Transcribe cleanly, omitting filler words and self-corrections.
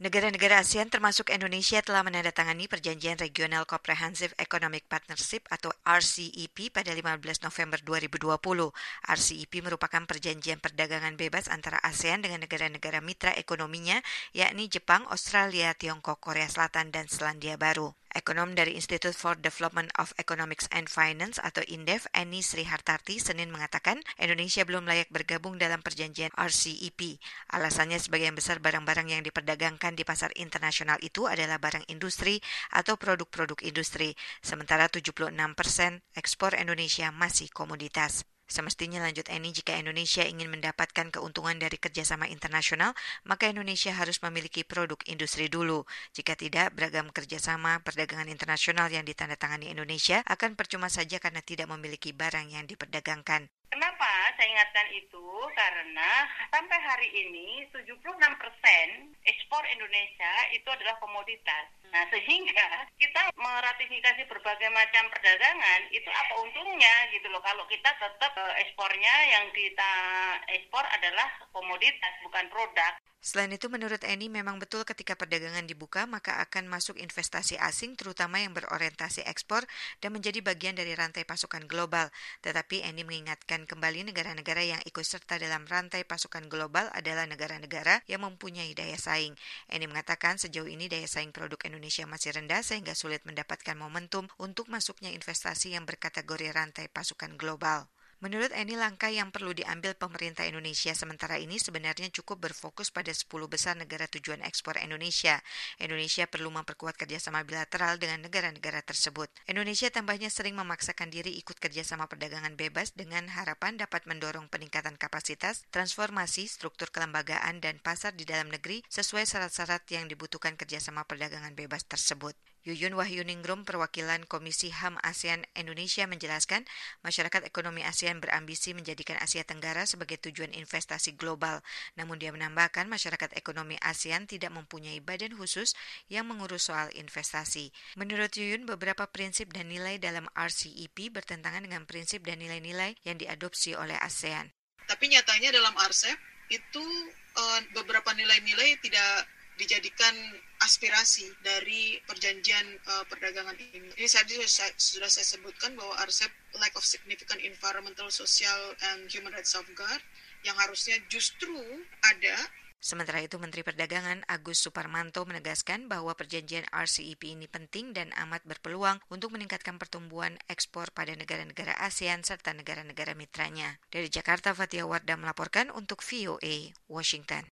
Negara-negara ASEAN termasuk Indonesia telah menandatangani Perjanjian Regional Comprehensive Economic Partnership atau RCEP pada 15 November 2020. RCEP merupakan perjanjian perdagangan bebas antara ASEAN dengan negara-negara mitra ekonominya, yakni Jepang, Australia, Tiongkok, Korea Selatan, dan Selandia Baru. Ekonom dari Institute for Development of Economics and Finance atau INDEF, Eni Srihartarti, Senin mengatakan Indonesia belum layak bergabung dalam perjanjian RCEP. Alasannya sebagian besar barang-barang yang diperdagangkan di pasar internasional itu adalah barang industri atau produk-produk industri, sementara 76% ekspor Indonesia masih komoditas. Semestinya, lanjut Eni, jika Indonesia ingin mendapatkan keuntungan dari kerjasama internasional, maka Indonesia harus memiliki produk industri dulu. Jika tidak, beragam kerjasama perdagangan internasional yang ditandatangani Indonesia akan percuma saja karena tidak memiliki barang yang diperdagangkan. Kenapa saya ingatkan itu? Karena sampai hari ini 76% ekspor Indonesia itu adalah komoditas. Nah, sehingga kita meratifikasi berbagai macam perdagangan, itu apa untungnya gitu loh. Kalau kita tetap ekspornya yang kita ekspor adalah komoditas, bukan produk. Selain itu, menurut Eni, memang betul ketika perdagangan dibuka, maka akan masuk investasi asing, terutama yang berorientasi ekspor dan menjadi bagian dari rantai pasokan global. Tetapi Eni mengingatkan kembali negara-negara yang ikut serta dalam rantai pasokan global adalah negara-negara yang mempunyai daya saing. Eni mengatakan sejauh ini daya saing produk Indonesia masih rendah sehingga sulit mendapatkan momentum untuk masuknya investasi yang berkategori rantai pasokan global. Menurut Eni, langkah yang perlu diambil pemerintah Indonesia sementara ini sebenarnya cukup berfokus pada 10 besar negara tujuan ekspor Indonesia. Indonesia perlu memperkuat kerjasama bilateral dengan negara-negara tersebut. Indonesia tambahnya sering memaksakan diri ikut kerjasama perdagangan bebas dengan harapan dapat mendorong peningkatan kapasitas, transformasi, struktur kelembagaan, dan pasar di dalam negeri sesuai syarat-syarat yang dibutuhkan kerjasama perdagangan bebas tersebut. Yuyun Wahyuningrum, perwakilan Komisi HAM ASEAN Indonesia, menjelaskan masyarakat ekonomi ASEAN berambisi menjadikan Asia Tenggara sebagai tujuan investasi global. Namun dia menambahkan masyarakat ekonomi ASEAN tidak mempunyai badan khusus yang mengurus soal investasi. Menurut Yuyun, beberapa prinsip dan nilai dalam RCEP bertentangan dengan prinsip dan nilai-nilai yang diadopsi oleh ASEAN. Tapi nyatanya dalam RCEP itu beberapa nilai-nilai tidak dijadikan aspirasi dari perjanjian perdagangan ini. Ini sudah saya sebutkan bahwa RCEP lack of significant environmental, social, and human rights safeguard yang harusnya justru ada. Sementara itu, Menteri Perdagangan Agus Suparmanto menegaskan bahwa perjanjian RCEP ini penting dan amat berpeluang untuk meningkatkan pertumbuhan ekspor pada negara-negara ASEAN serta negara-negara mitranya. Dari Jakarta, Fatia Wardah melaporkan untuk VOA Washington.